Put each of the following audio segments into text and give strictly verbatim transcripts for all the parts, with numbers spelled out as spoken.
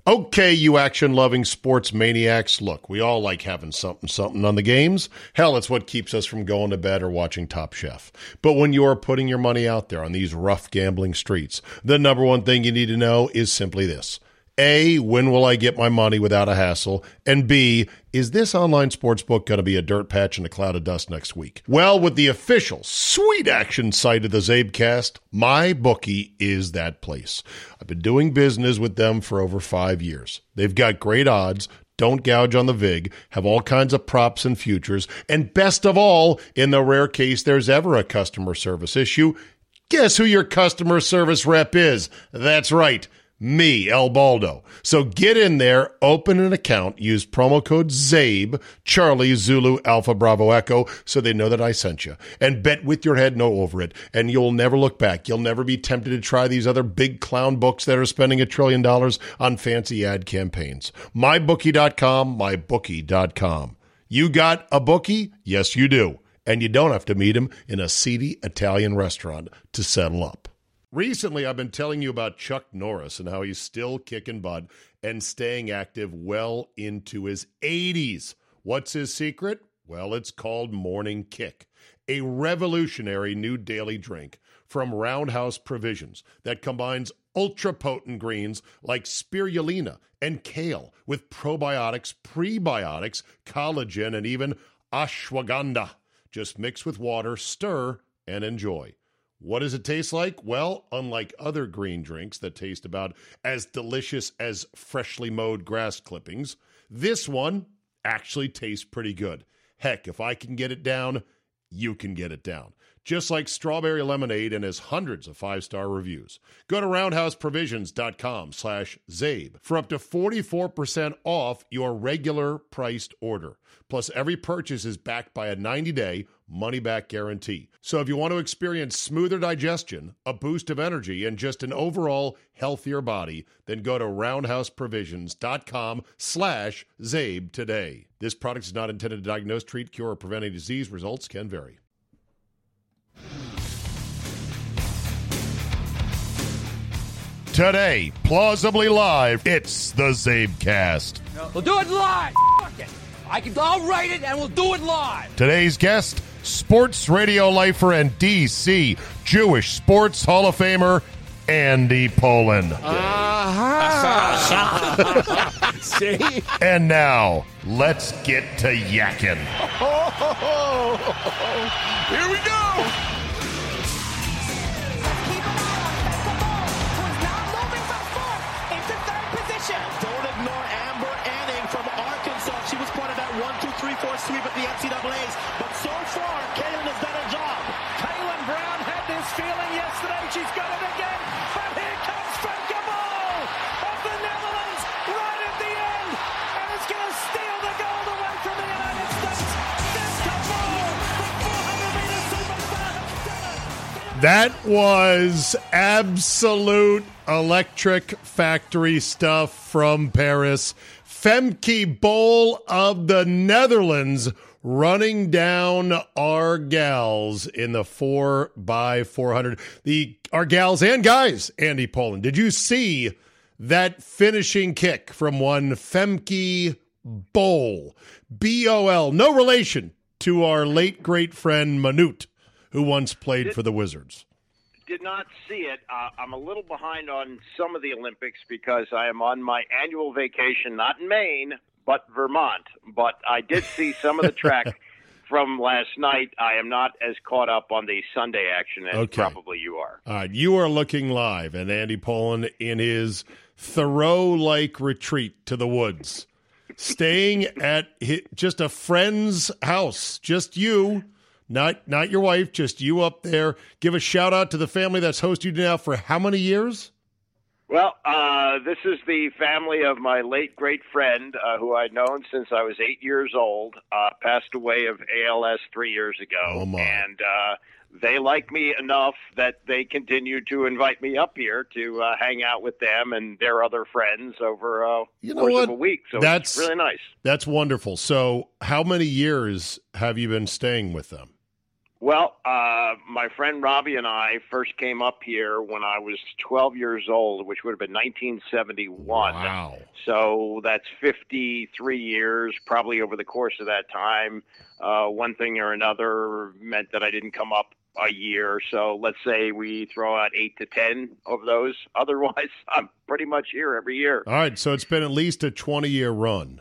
Okay, you action-loving sports maniacs, look, we all like having something, something on the games. Hell, it's what keeps us from going to bed or watching Top Chef. But when you're putting your money out there on these rough gambling streets, the number one thing you need to know is simply this. A, when will I get my money without a hassle? And B, is this online sportsbook going to be a dirt patch and a cloud of dust next week? Well, with the official sweet action site of the Zabecast, MyBookie is that place. I've been doing business with them for over five years. They've got great odds, don't gouge on the vig, have all kinds of props and futures, and best of all, in the rare case there's ever a customer service issue, guess who your customer service rep is? That's right. Me, El Baldo. So get in there, open an account, use promo code ZABE, Charlie, Zulu, Alpha, Bravo, Echo, so they know that I sent you. And bet with your head no over it, and you'll never look back. You'll never be tempted to try these other big clown books that are spending a trillion dollars on fancy ad campaigns. my bookie dot com, my bookie dot com. You got a bookie? Yes, you do. And you don't have to meet him in a seedy Italian restaurant to settle up. Recently, I've been telling you about Chuck Norris and how he's still kicking butt and staying active well into his eighties. What's his secret? Well, it's called Morning Kick, a revolutionary new daily drink from Roundhouse Provisions that combines ultra-potent greens like spirulina and kale with probiotics, prebiotics, collagen, and even ashwagandha. Just mix with water, stir, and enjoy. What does it taste like? Well, unlike other green drinks that taste about as delicious as freshly mowed grass clippings, this one actually tastes pretty good. Heck, if I can get it down, you can get it down. Just like strawberry lemonade and has hundreds of five-star reviews. Go to roundhouse provisions dot com slash Zabe for up to forty-four percent off your regular priced order. Plus, every purchase is backed by a ninety-day money-back guarantee. So if you want to experience smoother digestion, a boost of energy, and just an overall healthier body, then go to roundhouse provisions dot com slash Zabe today. This product is not intended to diagnose, treat, cure, or prevent any disease. Results can vary. Today, plausibly live, it's the Zabecast. No. We'll do it live. Fuck it. I can. I'll write it, and we'll do it live. Today's guest, sports radio lifer and D C Jewish Sports Hall of Famer, Andy Pollin. Uh-huh. See? And now, let's get to yakking. Here we go. Don't ignore Amber Anning from Arkansas. She was part of that one, two, three, four sweep at the N C double A's. But so far, Kaylin has done her job. Kaylin Brown had this feeling yesterday. She's got it again. But here comes Femke Bol of the Netherlands right at the end. And it's going to steal the gold away from the United States. Femke Bol, the four hundred meter superstar, has done it. That was absolute electric factory stuff from Paris. Femke Bol of the Netherlands running down our gals in the four by four hundred. The our gals and guys, Andy Pollin. Did you see that finishing kick from one Femke Bol? B O L. No relation to our late great friend Manute, who once played for the Wizards. Did not see it. Uh, I'm a little behind on some of the Olympics because I am on my annual vacation, not in Maine, but Vermont. But I did see some of the track from last night. I am not as caught up on the Sunday action as Okay. probably you are. All right, you are looking live, and Andy Pollin in his Thoreau-like retreat to the woods, staying at his, just a friend's house, just you. Not not your wife, just you up there. Give a shout out to the family that's hosted you now for how many years? Well, uh, this is the family of my late great friend uh, who I'd known since I was eight years old, uh, passed away of A L S three years ago. Oh, my. And uh, they like me enough that they continue to invite me up here to uh, hang out with them and their other friends over uh, You the know course what? of a week. So That's- it's really nice. That's wonderful. So how many years have you been staying with them? Well, uh, my friend Robbie and I first came up here when I was twelve years old, which would have been nineteen seventy-one. Wow. So that's fifty-three years, probably over the course of that time. Uh, one thing or another meant that I didn't come up a year. So let's say we throw out eight to ten of those. Otherwise, I'm pretty much here every year. All right, so it's been at least a twenty-year run.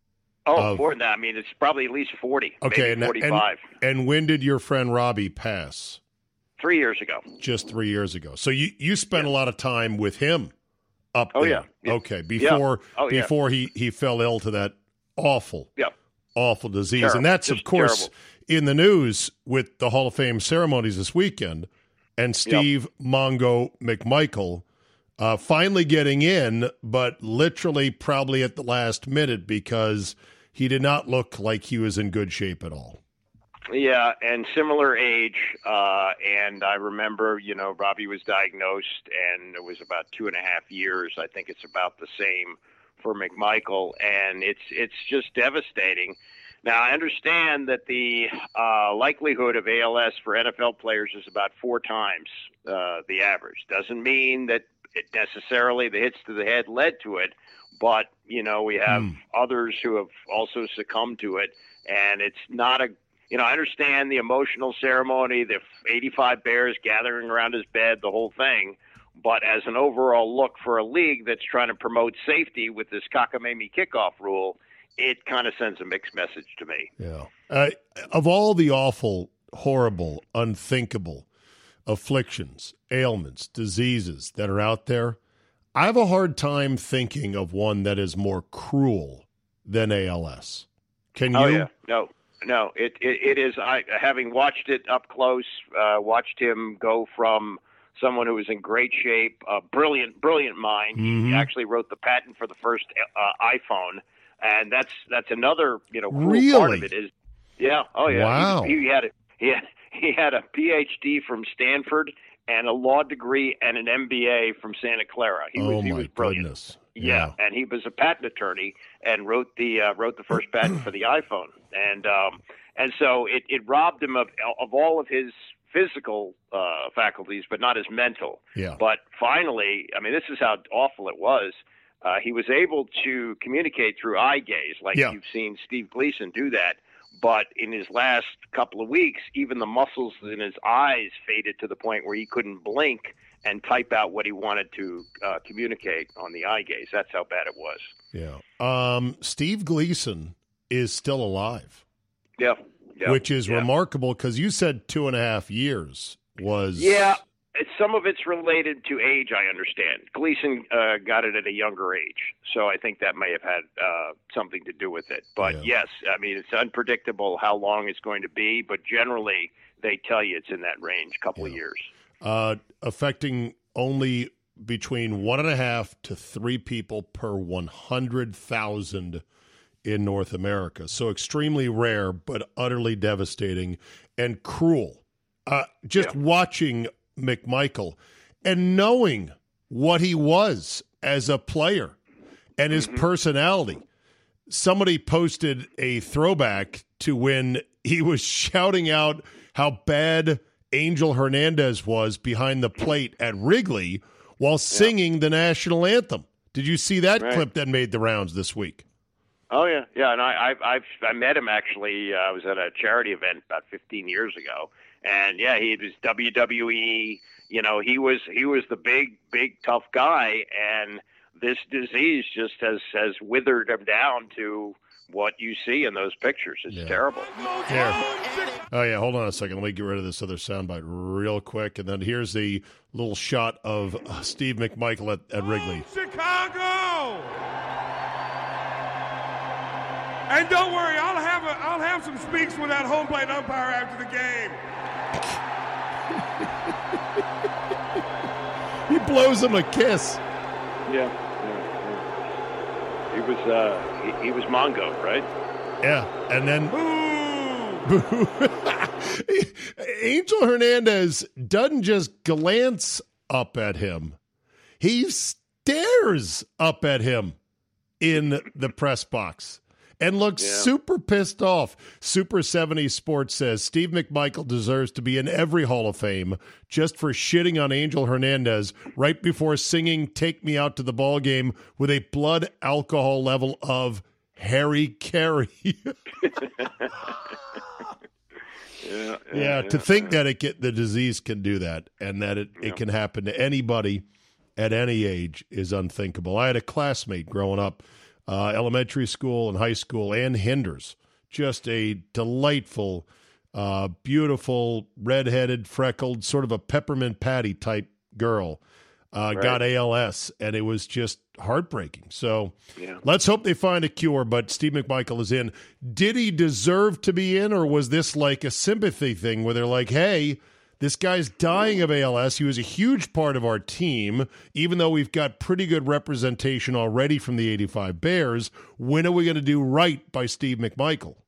Oh, Of, more than that. I mean, it's probably at least forty, okay, maybe and, forty-five. And, and when did your friend Robbie pass? Three years ago. Just three years ago. So you, you spent yeah. a lot of time with him up oh, there. Yeah. yeah. Okay, before yeah. Oh, before yeah. he, he fell ill to that awful, yeah. awful disease. Terrible. And that's, Just of course, terrible. in the news with the Hall of Fame ceremonies this weekend. And Steve yep. Mongo McMichael uh, finally getting in, but literally probably at the last minute because he did not look like he was in good shape at all. Yeah, and similar age. Uh, and I remember, you know, Robbie was diagnosed, and it was about two and a half years. I think it's about the same for McMichael, and it's it's just devastating. Now, I understand that the uh, likelihood of A L S for N F L players is about four times uh, the average. Doesn't mean that it necessarily the hits to the head led to it, but, you know, we have mm. others who have also succumbed to it, and it's not a, you know, I understand the emotional ceremony, the eighty-five Bears gathering around his bed, the whole thing, but as an overall look for a league that's trying to promote safety with this cockamamie kickoff rule, it kind of sends a mixed message to me. Yeah. Uh, of all the awful, horrible, unthinkable afflictions, ailments, diseases that are out there, I have a hard time thinking of one that is more cruel than A L S. Can you? Oh, yeah. No, no. It, it, it is, I, having watched it up close, uh, watched him go from someone who was in great shape, a brilliant, brilliant mind. Mm-hmm. He actually wrote the patent for the first uh, iPhone. And that's that's another, you know, cool really? part of it is, yeah, oh yeah, wow. he, he had a, he had he had a P H D from Stanford and a law degree and an M B A from Santa Clara. He oh was he my was brilliant. Goodness. Yeah. yeah, and he was a patent attorney and wrote the uh, wrote the first patent for the iPhone, and um, and so it, it robbed him of of all of his physical uh, faculties, but not his mental. Yeah. But finally, I mean, this is how awful it was. Uh, he was able to communicate through eye gaze, like yeah. you've seen Steve Gleason do that. But in his last couple of weeks, even the muscles in his eyes faded to the point where he couldn't blink and type out what he wanted to uh, communicate on the eye gaze. That's how bad it was. Yeah. Um, Steve Gleason is still alive. Yeah. yeah. Which is yeah. remarkable because you said two and a half years was. Yeah. Some of it's related to age, I understand. Gleason uh, got it at a younger age, so I think that may have had uh, something to do with it. But, yeah. yes, I mean, it's unpredictable how long it's going to be, but generally they tell you it's in that range, a couple yeah. of years. Uh, affecting only between one and a half to three people per one hundred thousand in North America. So extremely rare, but utterly devastating and cruel. Uh, just yeah. watching McMichael and knowing what he was as a player and his mm-hmm. personality. Somebody posted a throwback to when he was shouting out how bad Angel Hernandez was behind the plate at Wrigley while singing yeah. the national anthem. Did you see that right. clip that made the rounds this week? Oh yeah, yeah, and I I've, I've I met him actually. Uh, I was at a charity event about fifteen years ago, and yeah, he was W W E. You know, he was he was the big big tough guy, and this disease just has has withered him down to what you see in those pictures. It's yeah. terrible. Here. Oh yeah, hold on a second. Let me get rid of this other soundbite real quick, and then here's the little shot of uh, Steve McMichael at, at Wrigley. Chicago. And don't worry, I'll have a, I'll have some speaks with that home plate umpire after the game. He blows him a kiss. Yeah, yeah, yeah. He was uh, he, he was Mongo, right? Yeah, and then Boo! Angel Hernandez doesn't just glance up at him; he stares up at him in the press box. and looks Yeah. super pissed off. Super seventies Sports says Steve McMichael deserves to be in every Hall of Fame just for shitting on Angel Hernandez right before singing Take Me Out to the Ball Game with a blood alcohol level of Harry Carey. Yeah, yeah, Yeah, to yeah, think yeah. that it get, the disease can do that and that it, Yeah. it can happen to anybody at any age is unthinkable. I had a classmate growing up, uh, elementary school and high school, Ann Hinders, just a delightful, uh, beautiful, redheaded, freckled, sort of a Peppermint Patty type girl, uh, Right. got A L S, and it was just heartbreaking. So Yeah. let's hope they find a cure, but Steve McMichael is in. Did he deserve to be in, or was this like a sympathy thing where they're like, hey, this guy's dying of A L S. He was a huge part of our team, even though we've got pretty good representation already from the eighty-five Bears. When are we going to do right by Steve McMichael?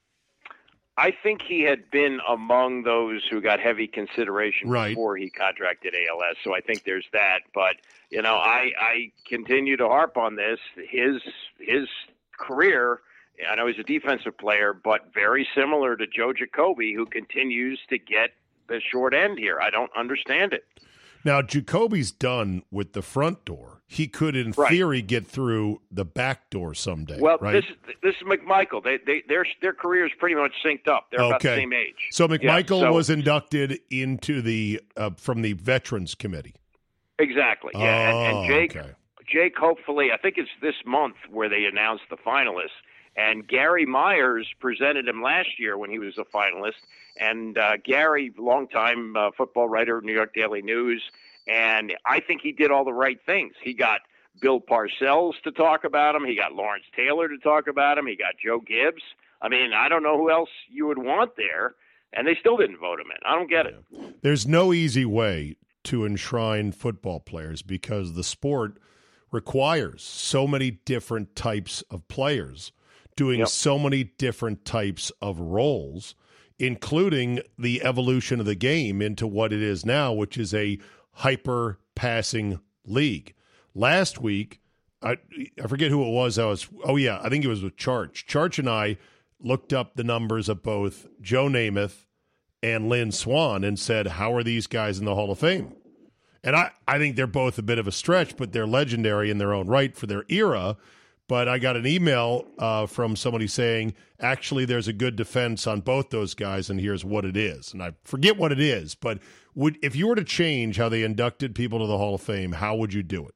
I think he had been among those who got heavy consideration Right. before he contracted A L S. So I think there's that. But, you know, I, I continue to harp on this. His his career, I know he's a defensive player, but very similar to Joe Jacoby, who continues to get the short end here. I don't understand it. Now, Jacoby's done with the front door. He could, in Right. theory, get through the back door someday. Well, right? this this is McMichael. They they their their careers pretty much synced up. They're about the Okay. same age. So Yeah, McMichael so- was inducted into the uh, from the Veterans Committee. Exactly. Yeah, and, Oh, and Jake, okay. Jake, hopefully, I think it's this month where they announced the finalists. And Gary Myers presented him last year when he was a finalist. And uh, Gary, longtime uh, football writer, New York Daily News, and I think he did all the right things. He got Bill Parcells to talk about him. He got Lawrence Taylor to talk about him. He got Joe Gibbs. I mean, I don't know who else you would want there, and they still didn't vote him in. I don't get it. There's no easy way to enshrine football players because the sport requires so many different types of players doing Yep. so many different types of roles, including the evolution of the game into what it is now, which is a hyper passing league. Last week, I, I forget who it was. I was, oh yeah, I think it was with Charch. Charch and I looked up the numbers of both Joe Namath and Lynn Swan and said, how are these guys in the Hall of Fame? And I, I think they're both a bit of a stretch, but they're legendary in their own right for their era. But I got an email uh, from somebody saying, actually, there's a good defense on both those guys, and here's what it is. And I forget what it is, but would if you were to change how they inducted people to the Hall of Fame, how would you do it?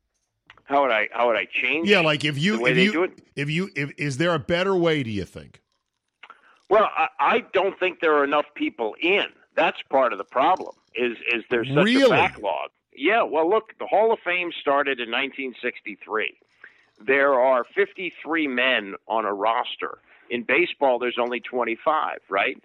How would I? How would I change? Yeah, like if you, the way if they you, do it? if you, if is there a better way? Do you think? Well, I, I don't think there are enough people in. That's part of the problem. Is is there's such Really? a backlog? Yeah. Well, look, the Hall of Fame started in nineteen sixty-three. There are fifty-three men on a roster. In baseball, there's only twenty-five, right?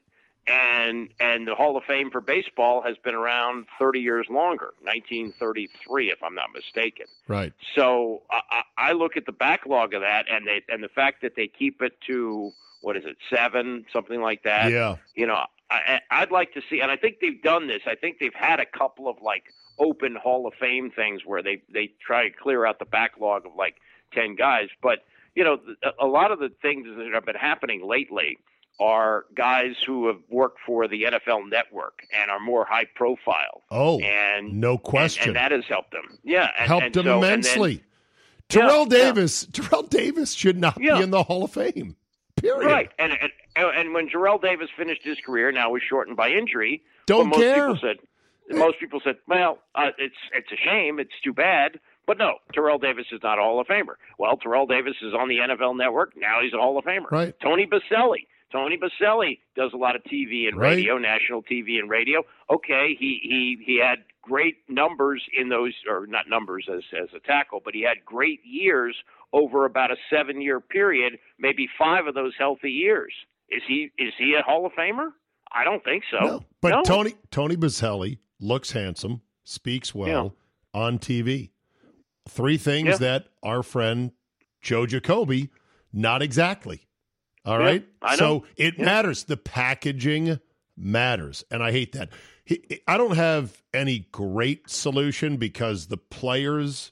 And and the Hall of Fame for baseball has been around thirty years longer, nineteen thirty-three, if I'm not mistaken. Right. So I, I look at the backlog of that, and they and the fact that they keep it to what is it, seven, something like that. Yeah. You know, I, I'd like to see, and I think they've done this. I think they've had a couple of like open Hall of Fame things where they they try to clear out the backlog of like ten guys. But you know, a lot of the things that have been happening lately are guys who have worked for the N F L Network and are more high profile. Oh, and no question. and, and that has helped them. Yeah, and, helped and them so, and then- immensely. Terrell Yeah, yeah. Davis, Terrell Davis should not Yeah. be in the Hall of Fame. Period. Right, and, and and when Jarrell Davis finished his career, now was shortened by injury. Don't well, most care. People said, most people said, well, uh, it's it's a shame, it's too bad. But no, Terrell Davis is not a Hall of Famer. Well, Terrell Davis is on the N F L Network. Now he's a Hall of Famer. Right. Tony Baselli. Tony Baselli does a lot of T V and Right. radio, national T V and radio. Okay, he he he had great numbers in those, or not numbers as as a tackle, but he had great years over about a seven-year period, maybe five of those healthy years. Is he is he a Hall of Famer? I don't think so. No. But No. Tony Tony Baselli looks handsome, speaks well on T V. Three things Yeah. that our friend Joe Jacoby, not exactly. All Yeah, right? I know. So it Yeah. matters. The packaging matters. And I hate that. He- I don't have any great solution because the players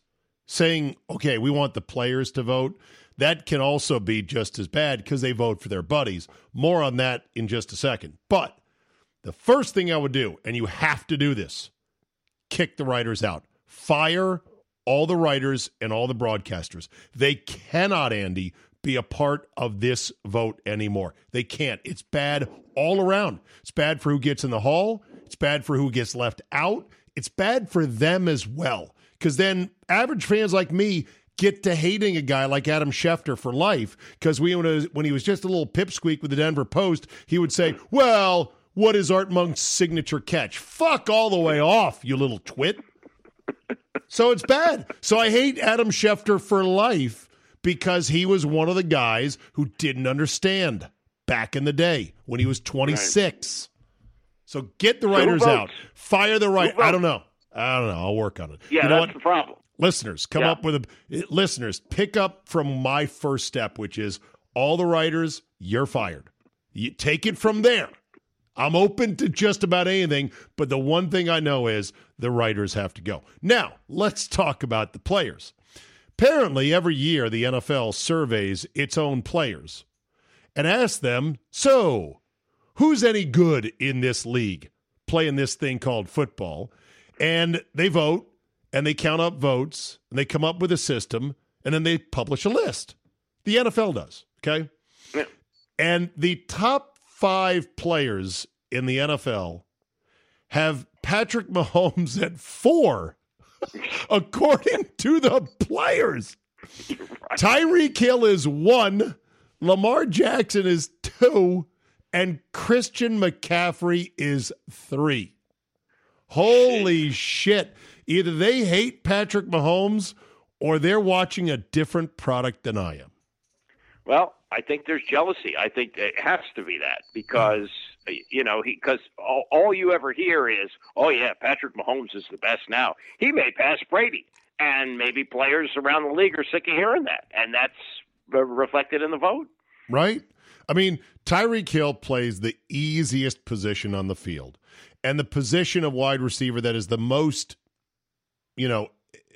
saying, okay, we want the players to vote, that can also be just as bad because they vote for their buddies. More on that in just a second. But the first thing I would do, and you have to do this, kick the writers out. Fire all the writers and all the broadcasters. They cannot, Andy, be a part of this vote anymore. They can't. It's bad all around. It's bad for who gets in the hall. It's bad for who gets left out. It's bad for them as well. Because then average fans like me get to hating a guy like Adam Schefter for life. Because we, when he was just a little pipsqueak with the Denver Post, he would say, well, what is Art Monk's signature catch? Fuck all the way off, you little twit. So it's bad. So I hate Adam Schefter for life because he was one of the guys who didn't understand back in the day when he was twenty-six. Right. So get the writers out. Fire the writers. I don't know. I don't know. I'll work on it. Yeah, you know that's what? the problem. Listeners, come yeah. up with a listeners, pick up from my first step, which is all the writers, you're fired. You take it from there. I'm open to just about anything, but the one thing I know is the writers have to go. Now, let's talk about the players. Apparently, every year the N F L surveys its own players and asks them, so, who's any good in this league, playing this thing called football? And they vote, and they count up votes, and they come up with a system, and then they publish a list. The N F L does, okay? Yeah. And the top five players in the N F L have Patrick Mahomes at four, according to the players. Right. Tyreek Hill is one, Lamar Jackson is two, and Christian McCaffrey is three. Holy shit. Either they hate Patrick Mahomes or they're watching a different product than I am. Well, I think there's jealousy. I think it has to be that because, you know, he because all, all you ever hear is, oh, yeah, Patrick Mahomes is the best now. He may pass Brady. And maybe players around the league are sick of hearing that. And that's reflected in the vote. Right? I mean, Tyreek Hill plays the easiest position on the field and the position of wide receiver that is the most, you know,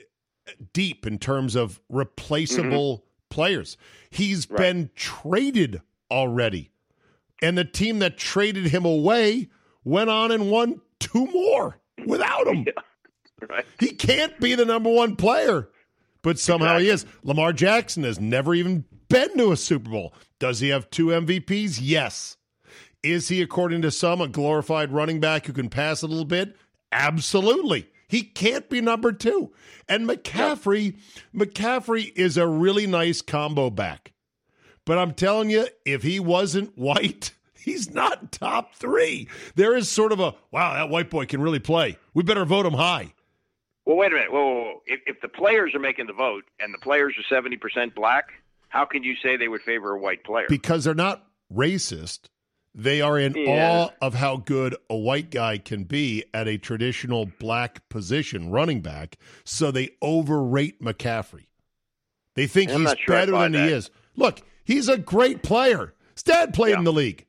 deep in terms of replaceable mm-hmm. players. He's right. been traded already. And the team that traded him away went on and won two more without him. Yeah. Right. He can't be the number one player, but somehow exactly. he is. Lamar Jackson has never even been to a Super Bowl. Does he have two M V Ps? Yes. Is he, according to some, a glorified running back who can pass a little bit? Absolutely. He can't be number two. And McCaffrey, McCaffrey is a really nice combo back. But I'm telling you, if he wasn't white, he's not top three. There is sort of a, wow, that white boy can really play. We better vote him high. Well, wait a minute. Whoa, whoa, whoa. If, if the players are making the vote and the players are seventy percent black, how can you say they would favor a white player? Because they're not racist. They are in yeah. awe of how good a white guy can be at a traditional black position, running back, so they overrate McCaffrey. They think I'm he's sure better than that. he is. Look, he's a great player. His dad played yeah. in the league.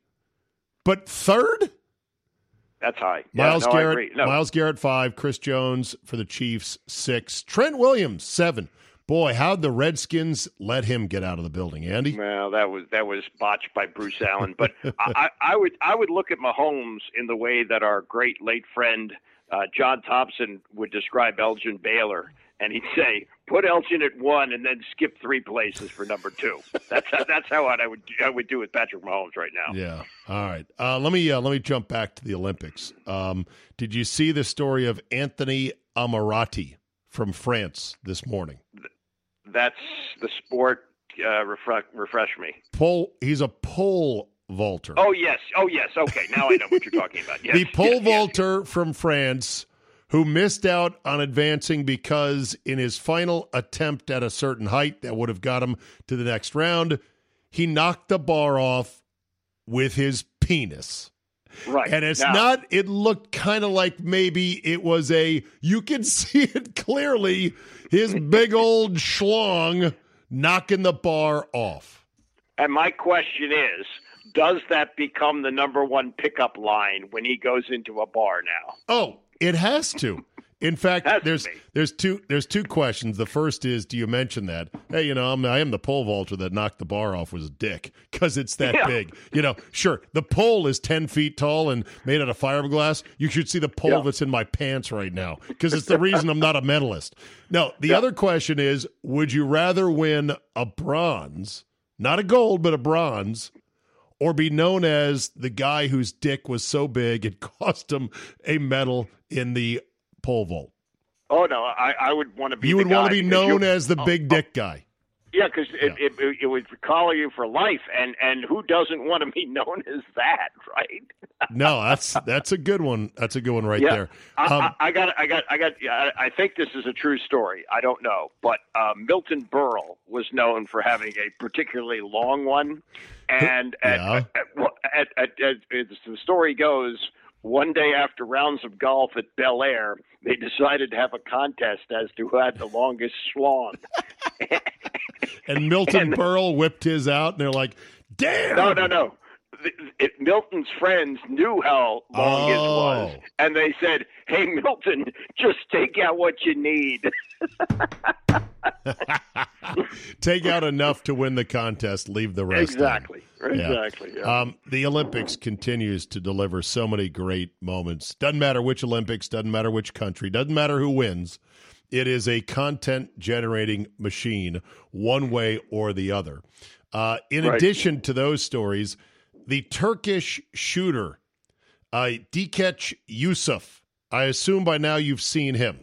But third? That's high. Miles yeah, no, Garrett, no. Miles Garrett, five. Chris Jones for the Chiefs, six. Trent Williams, seven. Boy, how'd the Redskins let him get out of the building, Andy? Well, that was that was botched by Bruce Allen. But I, I would I would look at Mahomes in the way that our great late friend uh, John Thompson would describe Elgin Baylor, and he'd say, "Put Elgin at one, and then skip three places for number two." That's how, that's how I would I would do with Patrick Mahomes right now. Yeah. All right. Uh, let me uh, let me jump back to the Olympics. Um, did you see the story of Anthony Ammirati from France this morning? That's the sport. Uh, refresh, refresh me. Pole. He's a pole vaulter. Oh yes. Oh yes. Okay. Now I know what you're talking about. Yes. The pole yes, vaulter yes. from France, who missed out on advancing because in his final attempt at a certain height that would have got him to the next round, he knocked the bar off with his penis. Right. And it's now, not, it looked kind of like maybe it was a, you can see it clearly, his big old schlong knocking the bar off. And my question is, does that become the number one pickup line when he goes into a bar now? Oh, it has to. In fact, Has to there's be. there's two there's two questions. The first is, do you mention that? Hey, you know, I'm, I am the pole vaulter that knocked the bar off with his dick because it's that Yeah. big. You know, sure, the pole is ten feet tall and made out of fiberglass. You should see the pole Yeah. that's in my pants right now because it's the reason I'm not a medalist. No, the Yeah. other question is, would you rather win a bronze, not a gold, but a bronze, or be known as the guy whose dick was so big it cost him a medal in the pole vault? Oh no, I, I would want to be. You the would want guy to be because known you- as the oh, big dick guy. Yeah, because it, it, it, it would collar you for life, and, and who doesn't want to be known as that, right? No, that's that's a good one. That's a good one right yeah, there. I, Um, I, I got, I got, I got. I I think this is a true story. I don't know, but uh, Milton Berle was known for having a particularly long one, and at, Yeah. at, well, at, at, at, as the story goes, one day after rounds of golf at Bel Air, they decided to have a contest as to who had the longest schlong. and Milton and- Berle whipped his out, and they're like, "Damn!" No, no, no. The- It, Milton's friends knew how long his was, Oh. and they said, "Hey, Milton, just take out what you need." Take out enough to win the contest, leave the rest. in. Exactly. Yeah. Exactly. Yeah. Um, the Olympics continues to deliver so many great moments. Doesn't matter which Olympics, doesn't matter which country, doesn't matter who wins. It is a content-generating machine, one way or the other. Uh, in Right. addition to those stories, the Turkish shooter, uh, Dikeç Yusuf, I assume by now you've seen him.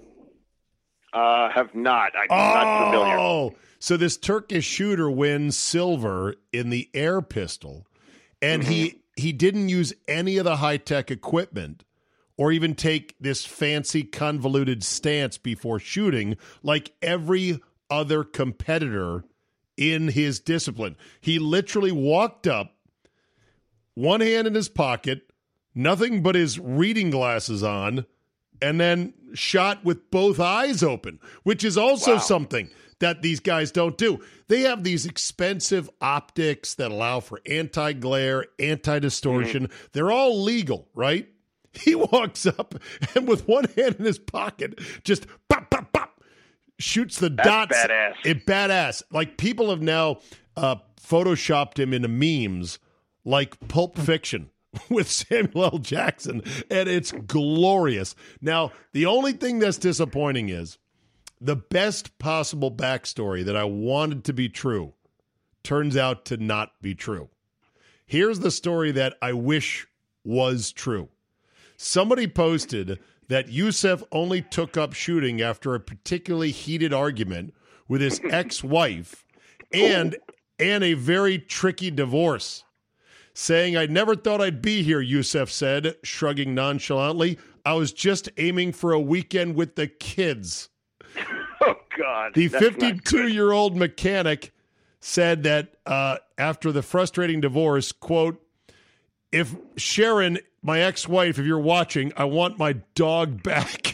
uh, have not. I'm not familiar. Oh, so this Turkish shooter wins silver in the air pistol, and he he didn't use any of the high-tech equipment or even take this fancy convoluted stance before shooting like every other competitor in his discipline. He literally walked up, one hand in his pocket, nothing but his reading glasses on, and then shot with both eyes open, which is also Wow. something that these guys don't do. They have these expensive optics that allow for anti-glare, anti-distortion. Mm-hmm. They're all legal, right? He walks up and with one hand in his pocket, just pop, pop, pop, shoots the That's dots. badass. It badass. Like people have now uh, photoshopped him into memes like Pulp Fiction with Samuel L. Jackson, and it's glorious. Now, the only thing that's disappointing is the best possible backstory that I wanted to be true turns out to not be true. Here's the story that I wish was true. Somebody posted that Yusuf only took up shooting after a particularly heated argument with his ex-wife and and a very tricky divorce. Saying, "I never thought I'd be here," Yusuf said, shrugging nonchalantly. "I was just aiming for a weekend with the kids." Oh God. The That's not good. fifty-two-year-old mechanic said that uh, after the frustrating divorce, quote, "If Sharon, my ex-wife, if you're watching, I want my dog back."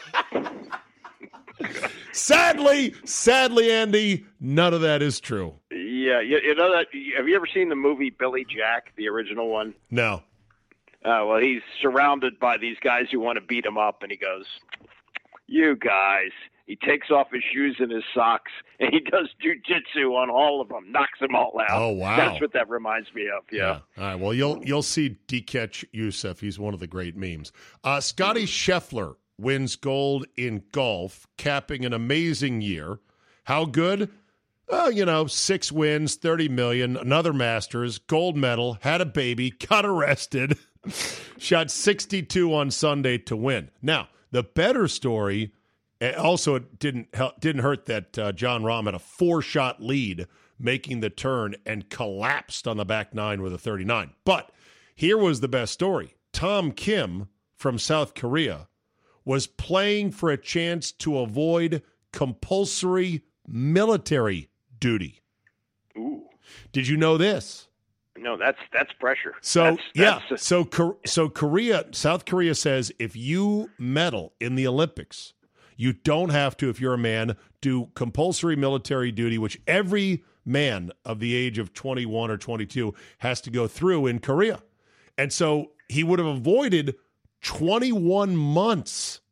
Sadly, sadly, Andy, none of that is true. Yeah, you, you know that. Have you ever seen the movie Billy Jack, the original one? No. Uh, well, he's surrounded by these guys who want to beat him up, and he goes, "You guys." He takes off his shoes and his socks, and he does jujitsu on all of them, knocks them all out. Oh, wow. That's what that reminds me of. Yeah. All right. Well, you'll you'll see Dikeç Yusuf. He's one of the great memes. Uh, Scotty Scheffler wins gold in golf, capping an amazing year. How good? Well, you know, six wins, thirty million, another Masters, gold medal, had a baby, got arrested, shot sixty-two on Sunday to win. Now, the better story, and also it didn't help, didn't hurt that uh, John Rahm had a four-shot lead making the turn and collapsed on the back nine with a thirty-nine. But here was the best story. Tom Kim from South Korea was playing for a chance to avoid compulsory military duty. Ooh. Did you know this? No, that's that's pressure. So That's- yeah, that's- so Kor- so Korea, South Korea says if you medal in the Olympics, you don't have to, if you're a man, do compulsory military duty, which every man of the age of twenty-one or twenty-two has to go through in Korea. And so he would have avoided twenty-one months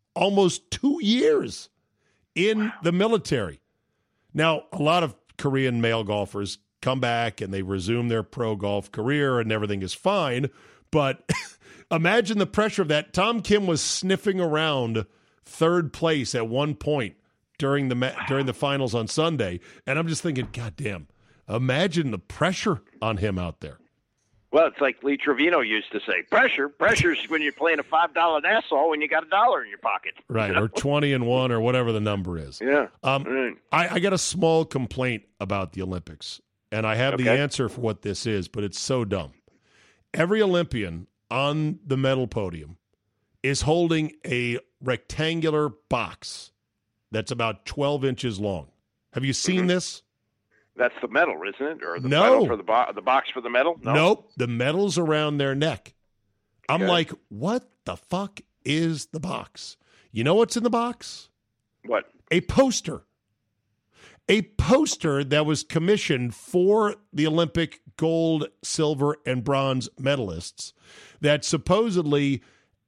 almost two years in wow. the military. Now, a lot of Korean male golfers come back and they resume their pro golf career and everything is fine. But imagine the pressure of that. Tom Kim was sniffing around third place at one point during the ma- during the finals on Sunday. And I'm just thinking, God damn, imagine the pressure on him out there. Well, it's like Lee Trevino used to say, pressure, pressure's when you're playing a five dollar Nassau when you got a dollar in your pocket. Right, you know? Or twenty and one or whatever the number is. Yeah. Um, mm. I, I got a small complaint about the Olympics, and I have okay. the answer for what this is, but it's so dumb. Every Olympian on the medal podium is holding a rectangular box that's about twelve inches long. Have you seen mm-hmm. this? That's the medal, isn't it? Or the no. medal for the, bo- the box for the medal? No. Nope. The medal's around their neck. I'm okay. like, what the fuck is the box? You know what's in the box? What? A poster. A poster that was commissioned for the Olympic gold, silver, and bronze medalists that supposedly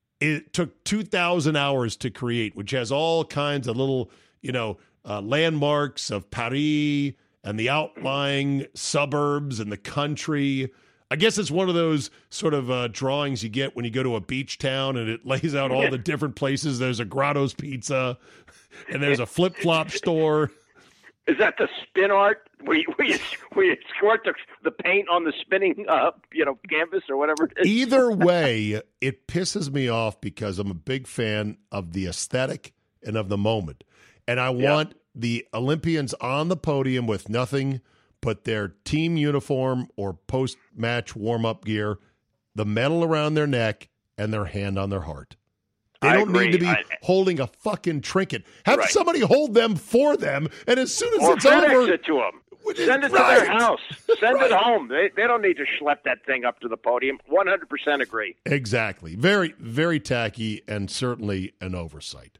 it took two thousand hours to create, which has all kinds of little, you know, uh, landmarks of Paris and the outlying suburbs and the country. I guess it's one of those sort of uh, drawings you get when you go to a beach town and it lays out all the different places. There's a Grotto's Pizza and there's a flip-flop store. Is that the spin art where you, where you, where you squirt the, the paint on the spinning uh, you know, canvas or whatever it is? Either way, it pisses me off because I'm a big fan of the aesthetic and of the moment. And I yeah. want the Olympians on the podium with nothing but their team uniform or post-match warm-up gear, the medal around their neck, and their hand on their heart. They I don't agree. need to be I, holding a fucking trinket. Have right. somebody hold them for them, and as soon as or it's FedEx over, it to them. Send it right. to their house. Send right. it home. They they don't need to schlep that thing up to the podium. one hundred percent agree. Exactly. Very, very tacky and certainly an oversight.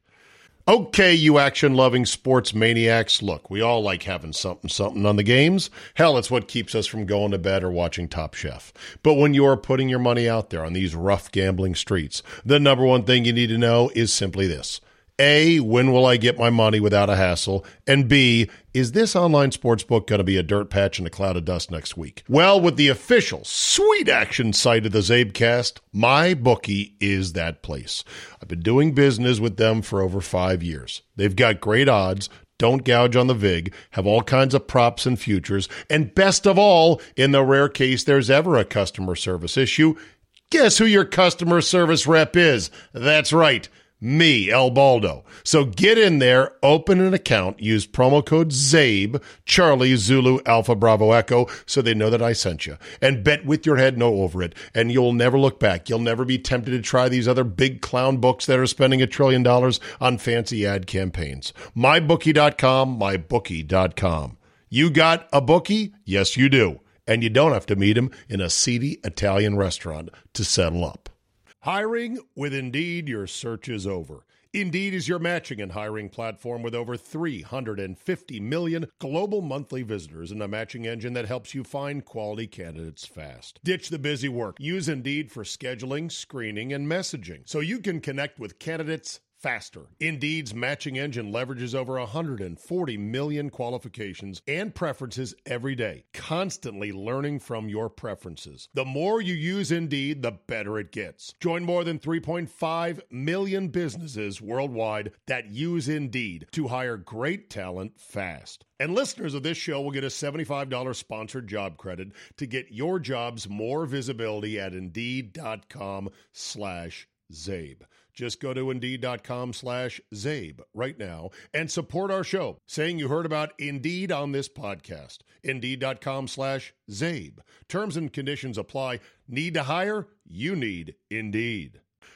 Okay, you action-loving sports maniacs, look, we all like having something, something on the games. Hell, it's what keeps us from going to bed or watching Top Chef. But when you're putting your money out there on these rough gambling streets, the number one thing you need to know is simply this. A, when will I get my money without a hassle? And B, is this online sportsbook going to be a dirt patch in a cloud of dust next week? Well, with the official sweet action site of the Zabecast, MyBookie is that place. I've been doing business with them for over five years. They've got great odds, don't gouge on the vig, have all kinds of props and futures, and best of all, in the rare case there's ever a customer service issue, guess who your customer service rep is? That's right. Me, El Baldo. So get in there, open an account, use promo code ZABE, Charlie, Zulu, Alpha, Bravo, Echo, so they know that I sent you. And bet with your head no over it, and you'll never look back. You'll never be tempted to try these other big clown books that are spending a trillion dollars on fancy ad campaigns. my bookie dot com, my bookie dot com. You got a bookie? Yes, you do. And you don't have to meet him in a seedy Italian restaurant to settle up. Hiring with Indeed, your search is over. Indeed is your matching and hiring platform with over three hundred fifty million global monthly visitors and a matching engine that helps you find quality candidates fast. Ditch the busy work. Use Indeed for scheduling, screening, and messaging so you can connect with candidates faster. Indeed's matching engine leverages over one hundred forty million qualifications and preferences every day, constantly learning from your preferences. The more you use Indeed, the better it gets. Join more than three point five million businesses worldwide that use Indeed to hire great talent fast. And listeners of this show will get a seventy-five dollars sponsored job credit to get your jobs more visibility at Indeed.com slash Zabe. Just go to Indeed.com slash Zabe right now and support our show, saying you heard about Indeed on this podcast. Indeed.com slash Zabe. Terms and conditions apply. Need to hire? You need Indeed.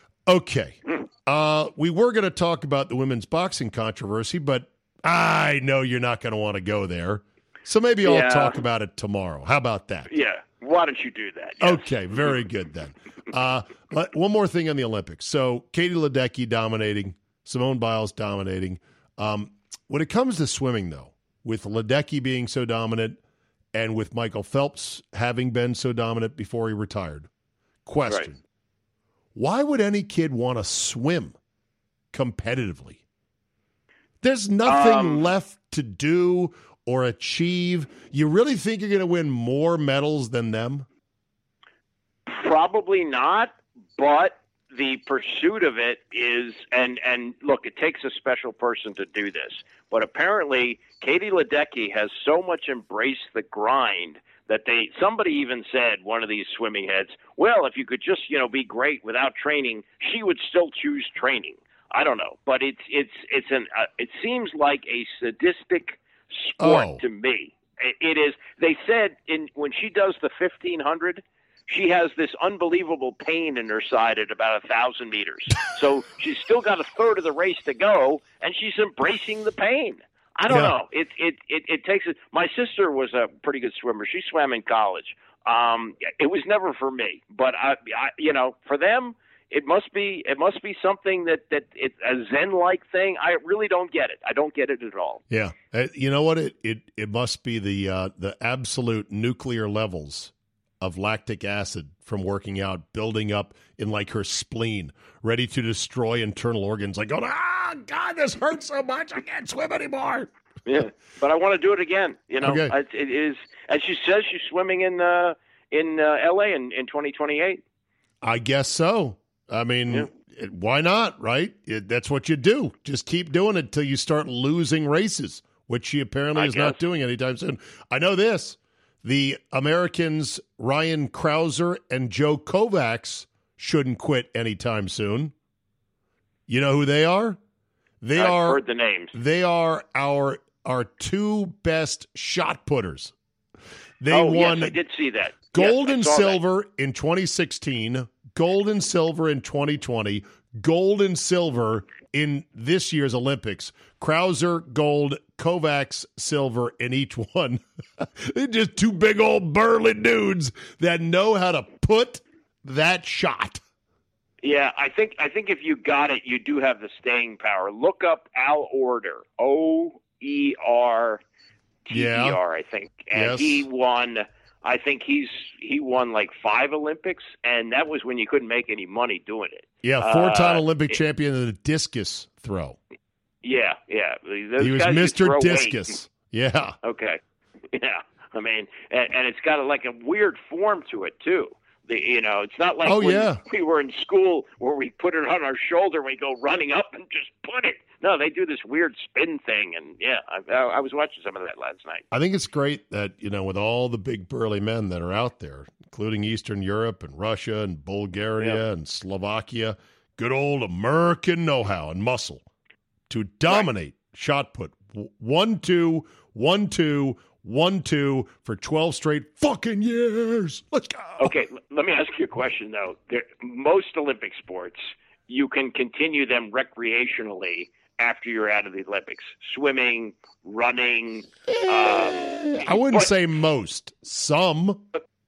Okay. Uh, we were going to talk about the women's boxing controversy, but I know you're not going to want to go there. So maybe I'll yeah. talk about it tomorrow. How about that? Yeah. Why don't you do that? Yes. Okay, very good then. Uh, one more thing on the Olympics. So Katie Ledecky dominating, Simone Biles dominating. Um, when it comes to swimming, though, with Ledecky being so dominant and with Michael Phelps having been so dominant before he retired, question, right. Why would any kid want to swim competitively? There's nothing Um, left to do or achieve. You really think you're going to win more medals than them? Probably not, but the pursuit of it is, and, and look, it takes a special person to do this, but apparently Katie Ledecky has so much embraced the grind that they, somebody even said, one of these swimming heads, well, if you could just, you know, be great without training, she would still choose training. I don't know, but it's, it's, it's an, uh, it seems like a sadistic sport Oh. to me. It, it is, they said in, when she does the fifteen hundred, she has this unbelievable pain in her side at about a thousand meters. So she's still got a third of the race to go, and she's embracing the pain. I don't Yeah. know. It it it, it takes it. My sister was a pretty good swimmer. She swam in college. Um, it was never for me, but I, I, you know, for them, it must be it must be something that that it's a Zen-like thing. I really don't get it. I don't get it at all. Yeah. Uh, you know what? It it, it must be the uh, the absolute nuclear levels of lactic acid from working out, building up in like her spleen, ready to destroy internal organs. Like, going, ah, God, this hurts so much, I can't swim anymore. Yeah, but I want to do it again. You know, Okay. it, it is, and she says she's swimming in uh, in uh, L A in, in twenty twenty-eight. I guess so. I mean, Yeah. it, why not, right? It, that's what you do. Just keep doing it until you start losing races, which she apparently I is not guess. doing anytime soon. I know this. The Americans, Ryan Krauser and Joe Kovacs, shouldn't quit anytime soon. You know who they are? They I've are heard the names. They are our our two best shot putters. They oh, won yes, I did see that. gold Yes, I and saw that. silver in twenty sixteen, gold and silver in twenty twenty, gold and silver in this year's Olympics. Krauser, gold, Kovacs, silver in each one. They're just two big old burly dudes that know how to put that shot. Yeah, I think I think if you got it, you do have the staying power. Look up Al Order, O E R T E R, I think, and Yes. he won. I think he's he won like five Olympics, and that was when you couldn't make any money doing it. Yeah, four-time Uh, Olympic it- champion in the discus throw. Yeah, yeah. Those He was guys could Mister throw weight. Discus. Yeah. Okay. Yeah. I mean, and, and it's got a, like a weird form to it too. The, you know, it's not like Oh, when yeah. we were in school where we put it on our shoulder and we go running up and just put it. No, they do this weird spin thing, and yeah, I, I was watching some of that last night. I think it's great that, you know, with all the big burly men that are out there, including Eastern Europe and Russia and Bulgaria Yeah. and Slovakia, good old American know-how and muscle to dominate shot put. W- One, two, one, two, one, two for twelve straight fucking years. Let's go. Okay, l- let me ask you a question though. There, most Olympic sports, you can continue them recreationally after you're out of the Olympics. Swimming, running. Um, I wouldn't but- say most. Some.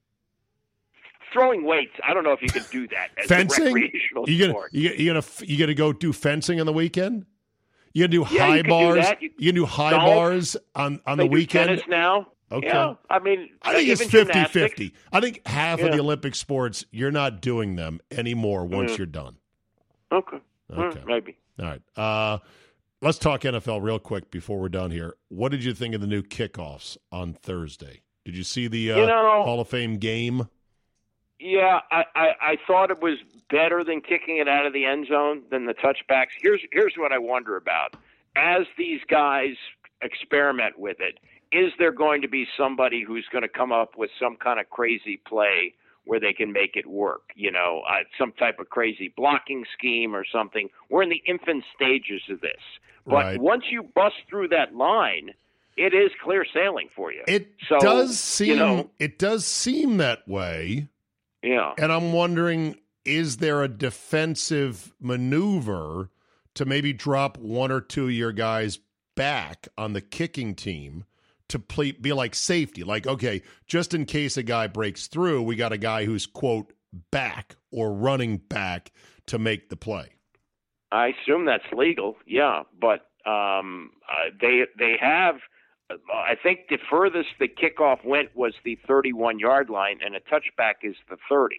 Throwing weights, I don't know if you can do that as a Fencing? recreational You gonna sport. you, you gonna you gonna go do fencing on the weekend? You gonna do Yeah, high you can do bars? that. You- You, can do high golf. bars on on They the do weekend? tennis now. Okay. Yeah, I mean, I think it's even fifty-fifty. gymnastics. I think half of Yeah. the Olympic sports, you're not doing them anymore once Yeah. you're done. Okay. Okay. Mm, maybe. All right. Uh, let's talk N F L real quick before we're done here. What did you think of the new kickoffs on Thursday? Did you see the uh, You know- Hall of Fame game? Yeah, I, I, I thought it was better than kicking it out of the end zone than the touchbacks. Here's here's what I wonder about. As these guys experiment with it, is there going to be somebody who's going to come up with some kind of crazy play where they can make it work? You know, uh, some type of crazy blocking scheme or something. We're in the infant stages of this. But Right. once you bust through that line, it is clear sailing for you. It So, does seem you know, it does seem that way. yeah. And I'm wondering, is there a defensive maneuver to maybe drop one or two of your guys back on the kicking team to play, be like safety? Like, okay, just in case a guy breaks through, we got a guy who's, quote, back or running back to make the play. I assume that's legal, yeah. But um, uh, they they have. I think the furthest the kickoff went was the thirty-one yard line, and a touchback is the thirty.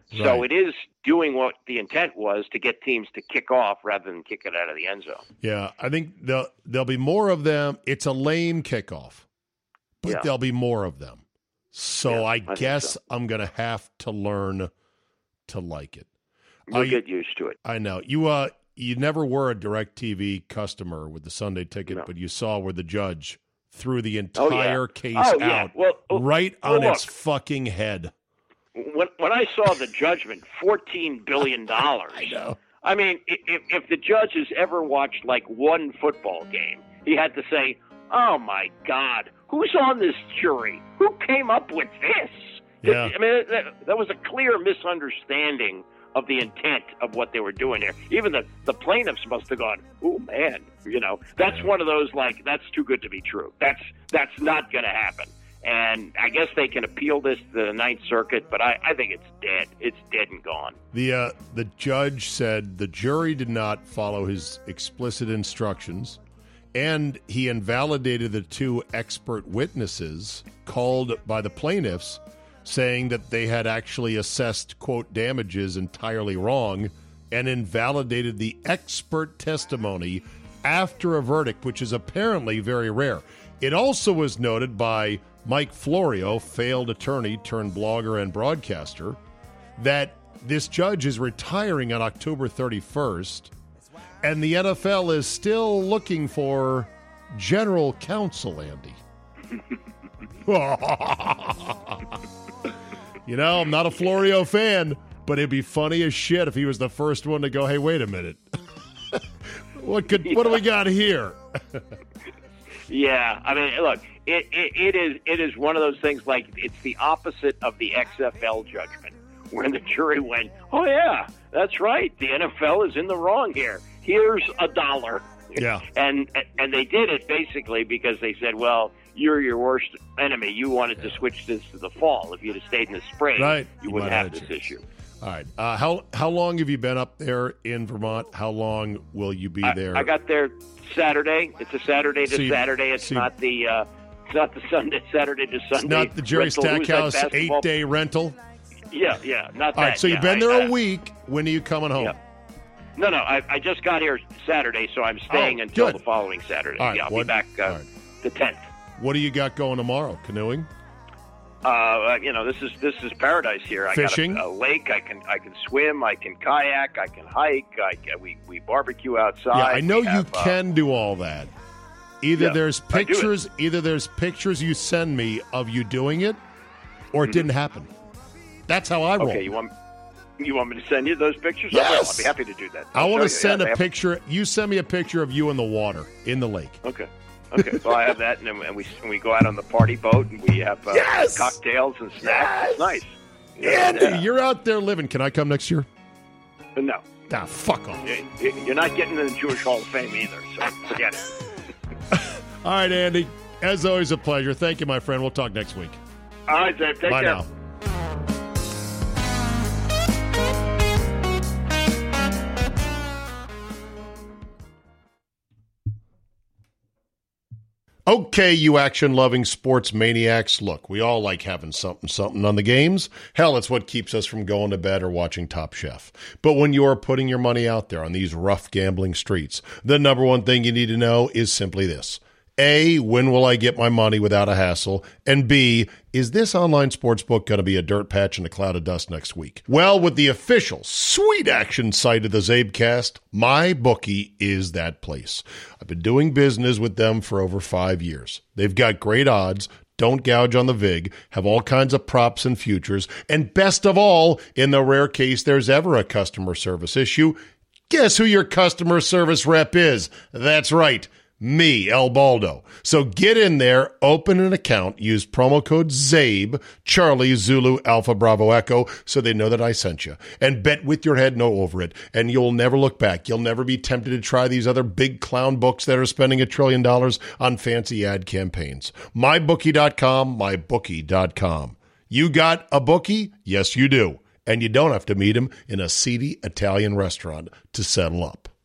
So Right. it is doing what the intent was to get teams to kick off rather than kick it out of the end zone. Yeah, I think there'll, there'll be more of them. It's a lame kickoff, but Yeah. there'll be more of them. So Yeah, I, I think guess so. I'm going to have to learn to like it. You'll Uh, you- get used to it. I know. You uh, you never were a DirecTV customer with the Sunday ticket, No. but you saw where the judge threw the Oh, yeah. entire case Oh, yeah. out Well, oh, right well, on its look. fucking head. When when I saw the judgment, fourteen billion dollars. I know. I mean, i- if, if the judge has ever watched like one football game, he had to say, "Oh my God, who's on this jury? Who came up with this?" Yeah. I mean, that, that was a clear misunderstanding of the intent of what they were doing there. Even the, the plaintiffs must have gone, "Oh man, you know, that's one of those like that's too good to be true. That's that's not going to happen." And I guess they can appeal this to the Ninth Circuit, but I, I think it's dead. It's dead and gone. The uh, the judge said the jury did not follow his explicit instructions, and he invalidated the two expert witnesses called by the plaintiffs, saying that they had actually assessed, quote, damages entirely wrong, and invalidated the expert testimony after a verdict, which is apparently very rare. It also was noted by Mike Florio, failed attorney turned blogger and broadcaster, that this judge is retiring on October thirty-first, and the N F L is still looking for general counsel, Andy. You know, I'm not a Florio fan, but it'd be funny as shit if he was the first one to go, hey, wait a minute. what could what do we got here? Yeah, I mean, look, it, it it is it is one of those things like it's the opposite of the X F L judgment, where the jury went, "Oh yeah, that's right, the N F L is in the wrong here. Here's a dollar." Yeah. and and they did it basically because they said, "Well, you're your worst enemy. You wanted to switch this to the fall. If you'd have stayed in the spring, Right. you You wouldn't might have have this had a chance. issue." All right. Uh, how how long have you been up there in Vermont? How long will you be I, there? I got there Saturday. It's a Saturday to So you- Saturday. It's so you- not the uh, it's not the Sunday Saturday to Sunday. It's not the Jerry rental. Who's that Stackhouse basketball- eight-day rental? Yeah, yeah, not that. All right, so you've yeah, been I- there I- a week. When are you coming home? Yeah. No, no, I, I just got here Saturday, so I'm staying Oh, until good. the following Saturday. All right, yeah, I'll what- be back uh, all right. the tenth. What do you got going tomorrow? Canoeing? Uh, you know, this is this is paradise here. I Fishing? got a, a lake. I can I can swim. I can kayak. I can hike. I can, we we barbecue outside. Yeah, I know We you have, uh, can do all that. Either Yeah, there's I do it. pictures, either there's pictures you send me of you doing it, or it didn't happen. That's how I roll. Okay, you want you want me to send you those pictures? I will. I'll Yes! be happy to do that. I I'll want to show you. send Yeah, a they have- picture. You send me a picture of you in the water, in the lake. Okay. Okay, so I have that, and, then, and we and we go out on the party boat, and we have uh, Yes! cocktails and snacks. It's nice. Andy, Yeah. you're out there living. Can I come next year? But no, Ah, fuck off. you- you- you're not getting in the Jewish Hall of Fame either, so forget it. All right, Andy. As always, a pleasure. Thank you, my friend. We'll talk next week. All right, Dave, take Bye care. now. Okay, you action-loving sports maniacs. Look, we all like having something, something on the games. Hell, it's what keeps us from going to bed or watching Top Chef. But when you're putting your money out there on these rough gambling streets, the number one thing you need to know is simply this. A, when will I get my money without a hassle? And B, is this online sportsbook going to be a dirt patch in a cloud of dust next week? Well, with the official sweet action site of the Zabecast, MyBookie is that place. I've been doing business with them for over five years. They've got great odds, don't gouge on the vig, have all kinds of props and futures, and best of all, in the rare case there's ever a customer service issue, guess who your customer service rep is? That's right. Me, El Baldo. So get in there, open an account, use promo code ZABE, Charlie, Zulu, Alpha, Bravo, Echo, so they know that I sent you. And bet with your head no over it, and you'll never look back. You'll never be tempted to try these other big clown books that are spending a trillion dollars on fancy ad campaigns. My Bookie dot com, My Bookie dot com. You got a bookie? Yes, you do. And you don't have to meet him in a seedy Italian restaurant to settle up.